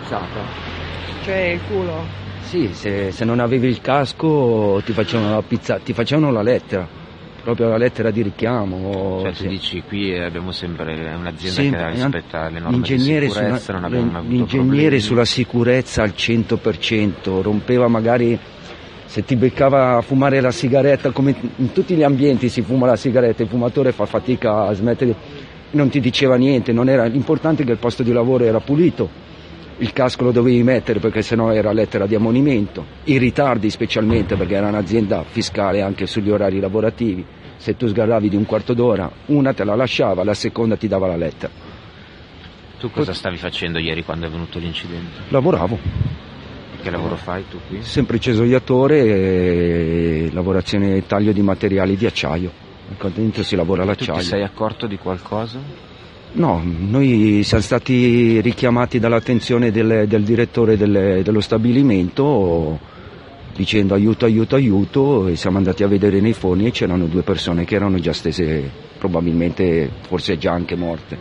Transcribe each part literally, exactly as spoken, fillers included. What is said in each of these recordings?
spezzata. Cioè il culo? Sì, se, se non avevi il casco ti facevano la pizza, ti facevano la lettera, proprio la lettera di richiamo. Cioè tu sì. dici qui abbiamo sempre un'azienda Sì, che rispetta le norme di l'ingegnere sicurezza, sulla, non abbiamo mai avuto l'ingegnere problemi. sulla sicurezza al cento per cento, rompeva magari, se ti beccava a fumare la sigaretta, come in tutti gli ambienti si fuma la sigaretta, il fumatore fa fatica a smettere, non ti diceva niente, non era, l'importante è che il posto di lavoro era pulito, il casco lo dovevi mettere perché sennò era lettera di ammonimento, i ritardi specialmente perché era un'azienda fiscale anche sugli orari lavorativi, se tu sgarravi di un quarto d'ora, una te la lasciava, la seconda ti dava la lettera. Tu cosa stavi facendo ieri quando è venuto l'incidente? Lavoravo. Che lavoro fai tu qui? Semplice esoiatore e lavorazione e taglio di materiali di acciaio. Qua dentro si lavora l'acciaio. Tu ti sei accorto di qualcosa? No, noi siamo stati richiamati dall'attenzione del, del direttore del, dello stabilimento dicendo aiuto, aiuto, aiuto, e siamo andati a vedere nei forni e c'erano due persone che erano già stese, probabilmente forse già anche morte.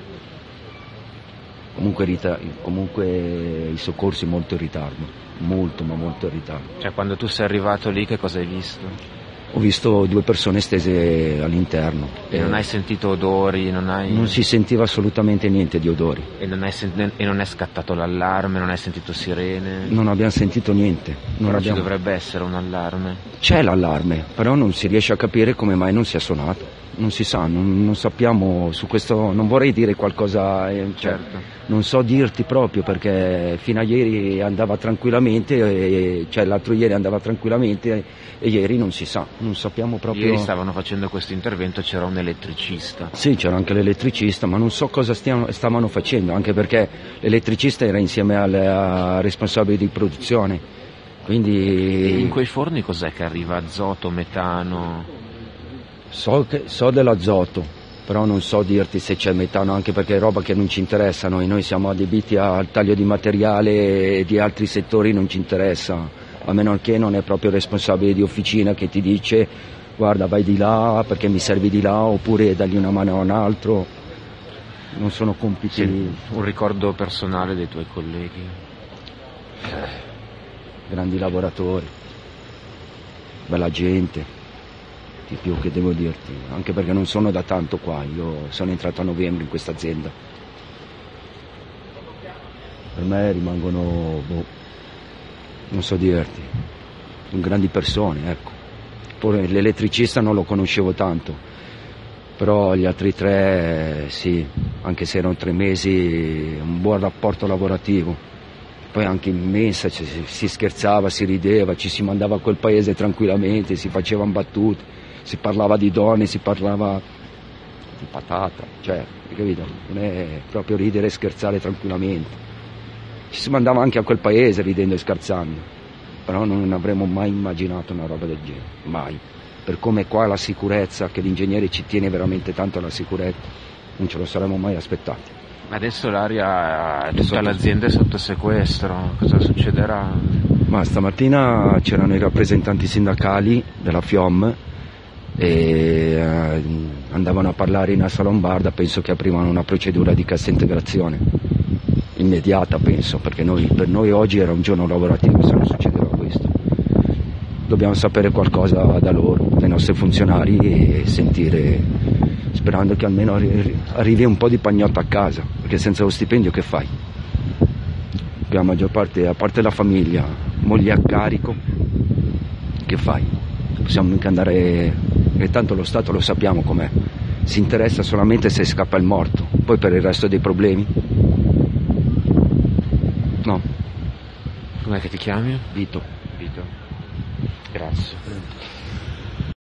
Comunque, comunque i soccorsi molto in ritardo, molto ma molto in ritardo. Cioè quando tu sei arrivato lì che cosa hai visto? Ho visto due persone stese all'interno. E non hai sentito odori? Non, hai... non si sentiva assolutamente niente di odori. E non, hai sent... e non è scattato l'allarme? Non hai sentito sirene? Non abbiamo sentito niente. Non però abbiamo... ci dovrebbe essere un allarme. C'è l'allarme, però non si riesce a capire come mai non sia suonato. Non si sa, non, non sappiamo su questo, non vorrei dire qualcosa, eh, cioè, certo. Non so dirti proprio perché fino a ieri andava tranquillamente, e, cioè l'altro ieri andava tranquillamente e ieri non si sa, non sappiamo proprio. Ieri stavano facendo questo intervento, c'era un elettricista. Sì, c'era anche l'elettricista, ma non so cosa stiano, stavano facendo, anche perché l'elettricista era insieme al, al responsabile di produzione. Quindi... E in quei forni cos'è che arriva? Azoto, metano? So, che, so dell'azoto, però non so dirti se c'è metano, anche perché è roba che non ci interessa, noi, noi siamo adibiti al taglio di materiale e di altri settori non ci interessa, a meno che non è proprio il responsabile di officina che ti dice guarda vai di là perché mi servi di là, oppure dagli una mano a un altro, non sono compiti. Sì, un ricordo personale dei tuoi colleghi? Eh, grandi lavoratori, bella gente. Di più che devo dirti, anche perché non sono da tanto qua, io sono entrato a novembre in questa azienda. Per me rimangono, boh, non so dirti, grandi persone, ecco. Poi l'elettricista non lo conoscevo tanto, però gli altri tre sì, anche se erano tre mesi, un buon rapporto lavorativo. Poi anche in mensa si, si scherzava, si rideva, ci si mandava a quel paese tranquillamente, si facevano battute. Si parlava di donne, si parlava di patata, cioè, hai capito? Non è proprio ridere e scherzare tranquillamente. Ci si mandava anche a quel paese ridendo e scherzando, però non avremmo mai immaginato una roba del genere, mai. Per come qua la sicurezza, che l'ingegnere ci tiene veramente tanto alla sicurezza, non ce lo saremmo mai aspettati. Adesso l'aria, tutta sotto... l'azienda è sotto sequestro, cosa succederà? Ma stamattina c'erano i rappresentanti sindacali della FIOM, e eh, andavano a parlare in Assa Lombarda, penso che aprivano una procedura di cassa integrazione immediata, penso, perché noi, per noi oggi era un giorno lavorativo se non succedeva questo. Dobbiamo sapere qualcosa da loro, dai nostri funzionari, e sentire, sperando che almeno arrivi un po' di pagnotta a casa, perché senza lo stipendio che fai? La maggior parte, a parte la famiglia, moglie a carico, che fai? Possiamo mica andare, e tanto lo Stato lo sappiamo com'è, si interessa solamente se scappa il morto, poi per il resto dei problemi no. Com'è che ti chiami? Vito. Vito, grazie.